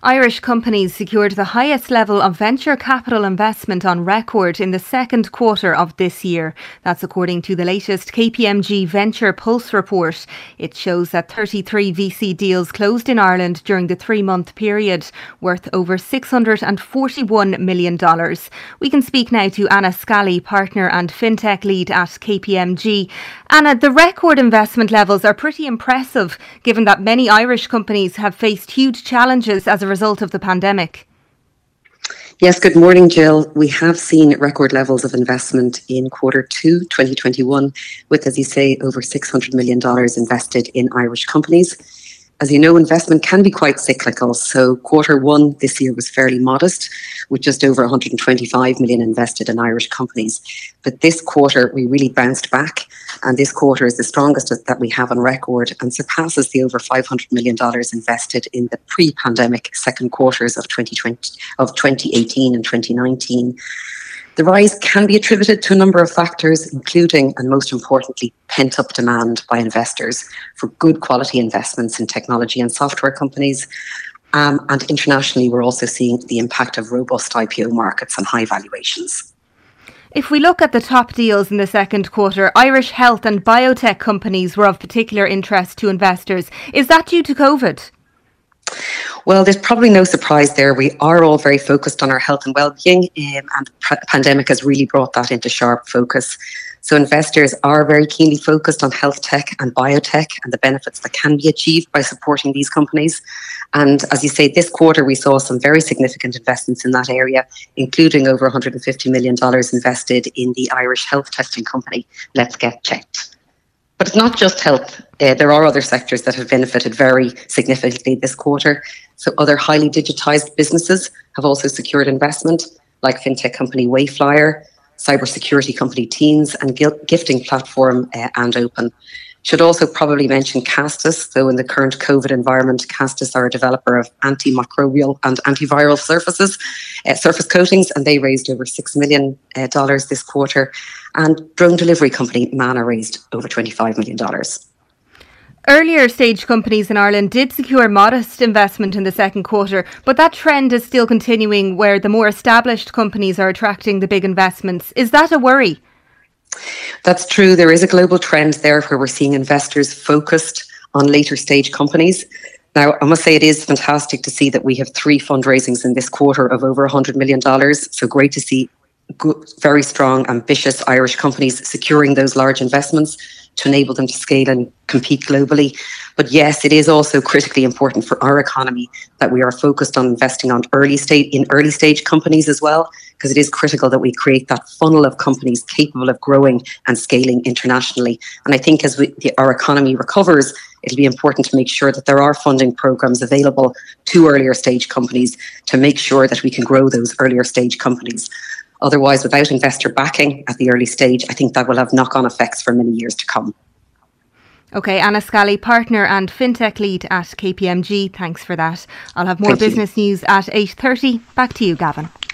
Irish companies secured the highest level of venture capital investment on record in the second quarter of this year. That's according to the latest KPMG Venture Pulse report. It shows that 33 VC deals closed in Ireland during the 3-month period, worth over $641 million. We can speak now to Anna Scally, partner and fintech lead at KPMG. Anna, the record investment levels are pretty impressive, given that many Irish companies have faced huge challenges as a result of the pandemic. Yes, good morning, Jill. We have seen record levels of investment in quarter 2 2021 with, as you say, over $600 million invested in Irish companies. As you know, investment can be quite cyclical. So quarter 1 this year was fairly modest, with just over 125 million invested in Irish companies. But this quarter, we really bounced back. And this quarter is the strongest that we have on record and surpasses the over $500 million invested in the pre-pandemic second quarters of 2018 and 2019. The rise can be attributed to a number of factors, including, and most importantly, pent-up demand by investors for good quality investments in technology and software companies. And internationally, we're also seeing the impact of robust IPO markets and high valuations. If we look at the top deals in the second quarter, Irish health and biotech companies were of particular interest to investors. Is that due to COVID? Well, there's probably no surprise there. We are all very focused on our health and well-being, and the pandemic has really brought that into sharp focus. So investors are very keenly focused on health tech and biotech and the benefits that can be achieved by supporting these companies. And as you say, this quarter we saw some very significant investments in that area, including over $150 million invested in the Irish health testing company, Let's Get Checked. But it's not just health. There are other sectors that have benefited very significantly this quarter. So other highly digitized businesses have also secured investment, like fintech company Wayflyer, cybersecurity company Teens, and gifting platform And Open. Should also probably mention Castus, though in the current COVID environment, Castus are a developer of antimicrobial and antiviral surface coatings, and they raised over $6 million this quarter. And drone delivery company Mana raised over $25 million. Earlier stage companies in Ireland did secure modest investment in the second quarter, but that trend is still continuing where the more established companies are attracting the big investments. Is that a worry? That's true. There is a global trend there where we're seeing investors focused on later stage companies. Now, I must say it is fantastic to see that we have 3 fundraisings in this quarter of over $100 million. So great to see good, very strong, ambitious Irish companies securing those large investments to enable them to scale and compete globally. But yes, it is also critically important for our economy that we are focused on investing on early stage companies as well, because it is critical that we create that funnel of companies capable of growing and scaling internationally. And I think as our economy recovers, it'll be important to make sure that there are funding programs available to earlier stage companies to make sure that we can grow those earlier stage companies. Otherwise, without investor backing at the early stage, I think that will have knock-on effects for many years to come. OK, Anna Scally, partner and fintech lead at KPMG. Thanks for that. I'll have more business news at 8:30. Back to you, Gavin.